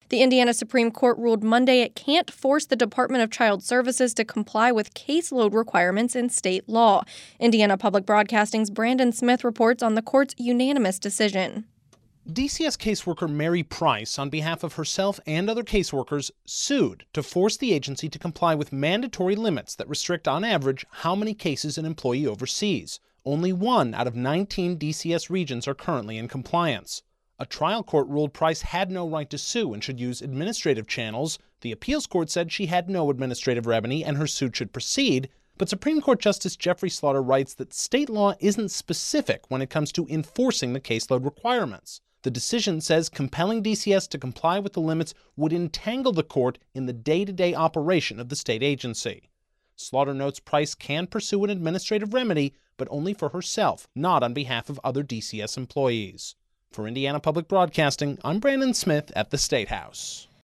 The Indiana Supreme Court ruled Monday it can't force the Department of Child Services to comply with caseload requirements in state law. Indiana Public Broadcasting's Brandon Smith reports on the court's unanimous decision. DCS caseworker Mary Price, on behalf of herself and other caseworkers, sued to force the agency to comply with mandatory limits that restrict, on average, how many cases an employee oversees. Only 1 out of 19 DCS regions are currently in compliance. A trial court ruled Price had no right to sue and should use administrative channels. The appeals court said she had no administrative remedy and her suit should proceed. But Supreme Court Justice Jeffrey Slaughter writes that state law isn't specific when it comes to enforcing the caseload requirements. The decision says compelling DCS to comply with the limits would entangle the court in the day-to-day operation of the state agency. Slaughter notes Price can pursue an administrative remedy, but only for herself, not on behalf of other DCS employees. For Indiana Public Broadcasting, I'm Brandon Smith at the State House.